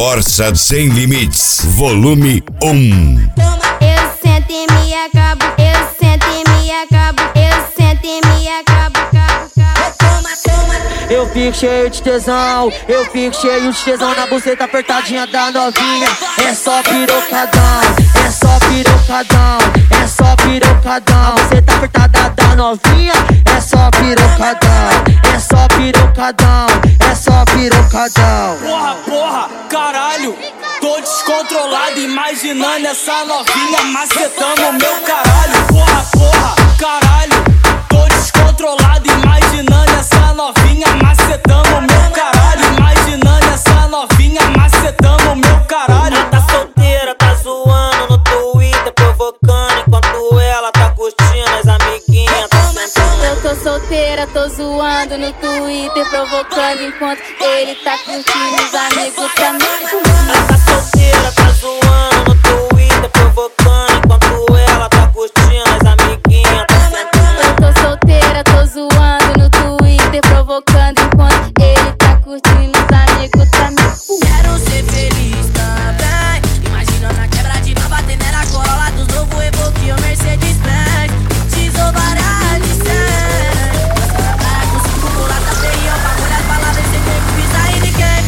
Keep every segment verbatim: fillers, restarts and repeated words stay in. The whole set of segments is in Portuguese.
Corsa Sem Limites, volume um. Eu sento e me acabo, eu sento e me acabo, eu sento e me acabo, cabo, cabo. Toma, toma. Eu fico cheio de tesão, eu fico cheio de tesão na buceta apertadinha da novinha. É só pirocadão, é só pirocadão, é só pirocadão. A buceta apertada da novinha, é só pirocadão, é só pirocadão, é só pirocadão. Porra, porra, caralho, tô descontrolado imaginando essa novinha macetando meu caralho. Porra, porra, caralho, tô descontrolado imaginando essa novinha macetando meu caralho. Imaginando essa novinha macetando meu caralho. Ela tá solteira, tá zoando no Twitter, provocando enquanto ela tá curtindo as amiguinhas. Tá sentando. Eu tô solteira, tô zoando no Twitter, provocando enquanto ele tá curtindo, os amigos também. Ela tá solteira, tá zoando no Twitter, provocando enquanto ela tá curtindo as amiguinhas. Tá sentando. Eu tô solteira, tô zoando no Twitter, provocando enquanto ele tá curtindo, os amigos também. Quero ser feliz também. Imagina na quebra de nova, batendo na Corolla dos novo Evoque ou Mercedes Benz. Tesouro várias de cem. Nossa, na praia com cinco mulatas, feião, bagulho as palavras sem ter que pisar em ninguém.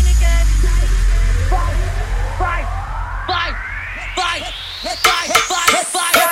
Vai, vai, vai, vai, vai, vai,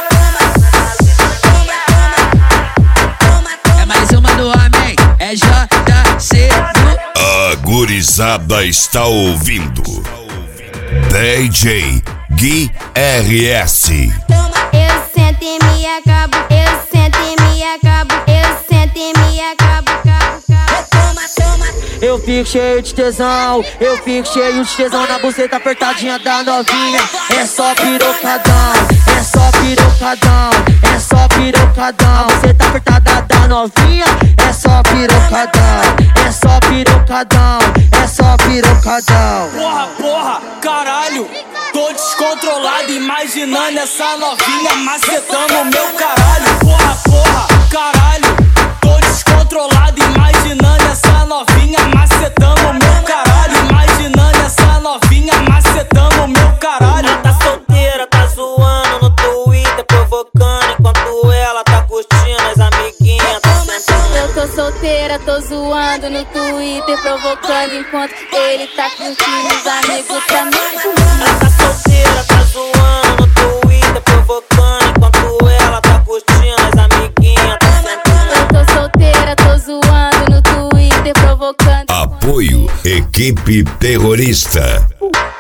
vai. É mais uma do homem, é J C do... A gurizada está ouvindo D J Gui R S. Eu sento e me acabo, eu sento e me acabo, eu sento e me acabo, cabo, cabo. Toma, toma. Eu fico cheio de tesão, eu fico cheio de tesão na buceta apertadinha da novinha. É só pirocadão, é só pirocadão, é só pirocadão. A buceta apertada da novinha, é só pirocadão, é só pirocadão, é só pirocadão. Porra, porra, caralho, tô descontrolado imaginando essa novinha macetando meu caralho. Porra, porra, caralho, tô descontrolado imaginando essa novinha macetando meu caralho. Imaginando essa novinha macetando meu caralho. Ela tá solteira, tá zoando no Twitter, provocando enquanto ela tá curtindo as amiguinhas. Tá sentando. Eu tô solteira, tô zoando no Twitter, provocando enquanto ele tá curtindo, os amigos também. Ela tá solteira, tá zoando no Twitter, provocando enquanto ela tá curtindo as amiguinhas. Tá sentando. Eu tô solteira, tô zoando no Twitter, provocando. Apoio Equipe Terrorista.